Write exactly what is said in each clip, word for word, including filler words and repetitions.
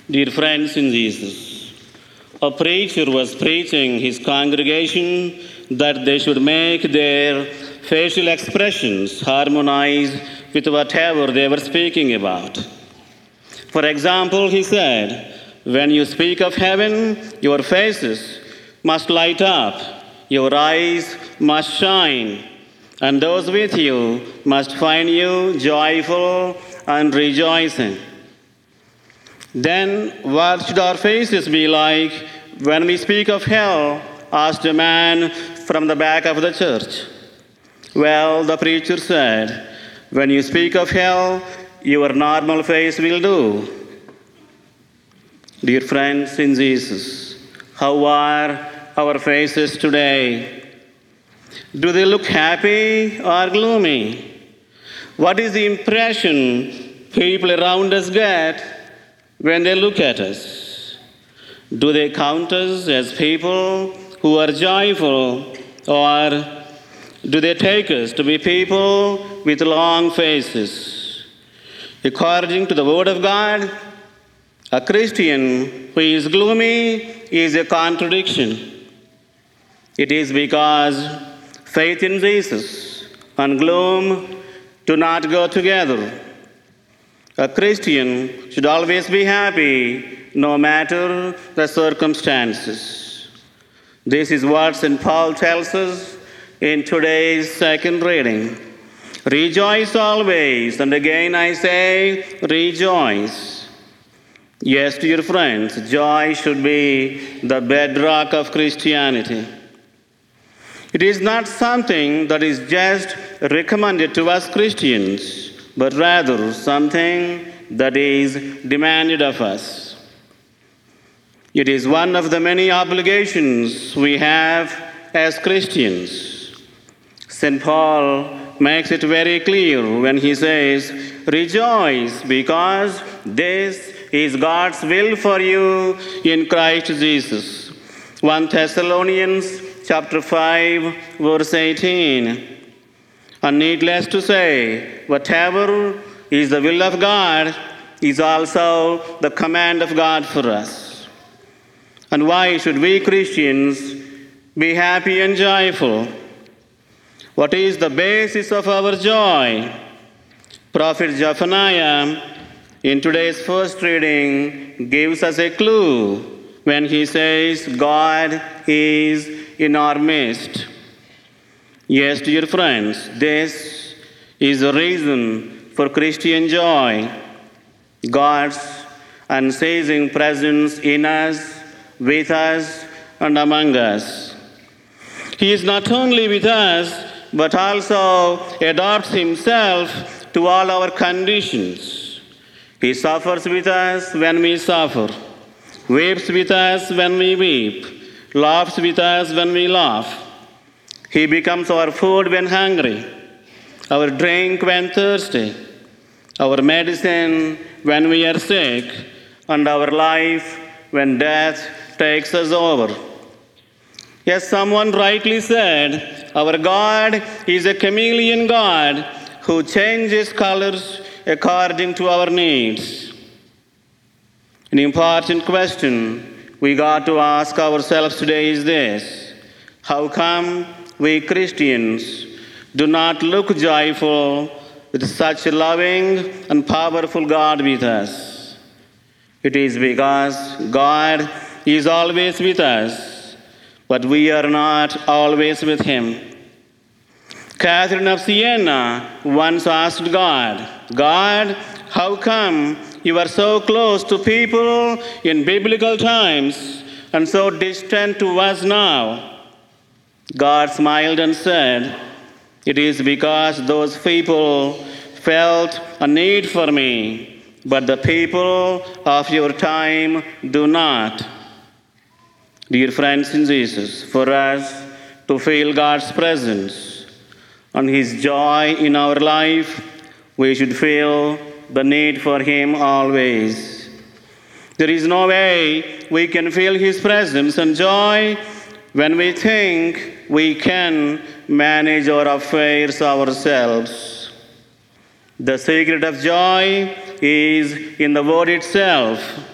Dear friends in Jesus, a preacher was preaching his congregation that they should make their facial expressions harmonize with whatever they were speaking about. For example, he said, when you speak of heaven, your faces must light up, your eyes must shine, and those with you must find you joyful and rejoicing. Then what should our faces be like when we speak of hell? Asked a man from the back of the church. Well, the preacher said, when you speak of hell, your normal face will do. Dear friends in Jesus, how are our faces today? Do they look happy or gloomy? What is the impression people around us get when they look at us? Do they count us as people who are joyful, or do they take us to be people with long faces? According to the Word of God, a Christian who is gloomy is a contradiction. It is because faith in Jesus and gloom do not go together. A Christian should always be happy, no matter the circumstances. This is what Saint Paul tells us in today's second reading. Rejoice always, and again I say, rejoice. Yes, dear friends, joy should be the bedrock of Christianity. It is not something that is just recommended to us Christians, but rather something that is demanded of us. It is one of the many obligations we have as Christians. Saint Paul makes it very clear when he says, rejoice, because this is God's will for you in Christ Jesus. First Thessalonians chapter five, verse eighteen. And needless to say, whatever is the will of God is also the command of God for us. And why should we Christians be happy and joyful? What is the basis of our joy? Prophet Zephaniah, in today's first reading, gives us a clue when he says, God is in our midst. Yes, dear friends, this is the reason for Christian joy. God's unceasing presence in us, with us, and among us. He is not only with us, but also adapts himself to all our conditions. He suffers with us when we suffer, weeps with us when we weep, laughs with us when we laugh. He becomes our food when hungry, our drink when thirsty, our medicine when we are sick, and our life when death takes us over. Yes, someone rightly said, our God is a chameleon God who changes colors according to our needs. An important question we got to ask ourselves today is this: how come we Christians do not look joyful with such a loving and powerful God with us? It is because God is always with us, but we are not always with him. Catherine of Siena once asked God, God, how come you are so close to people in biblical times and so distant to us now? God smiled and said, it is because those people felt a need for me, but the people of your time do not. Dear friends in Jesus, for us to feel God's presence and his joy in our life, we should feel the need for him always. There is no way we can feel his presence and joy when we think we can manage our affairs ourselves. The secret of joy is in the word itself.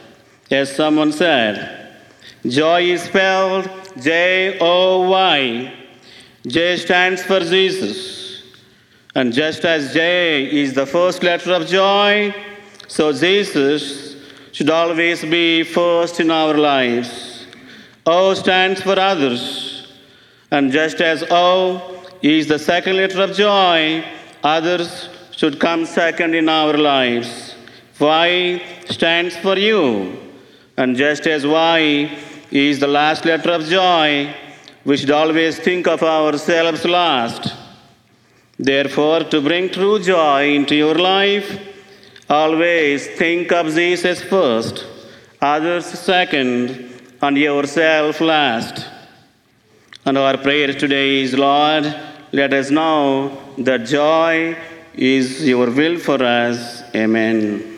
As someone said, joy is spelled J O Y. J stands for Jesus. And just as J is the first letter of joy, so Jesus should always be first in our lives. O stands for others. And just as O is the second letter of joy, others should come second in our lives. Y stands for you. And just as Y is the last letter of joy, we should always think of ourselves last. Therefore, to bring true joy into your life, always think of Jesus first, others second, and yourself last. And our prayer today is, Lord, let us know that joy is your will for us. Amen.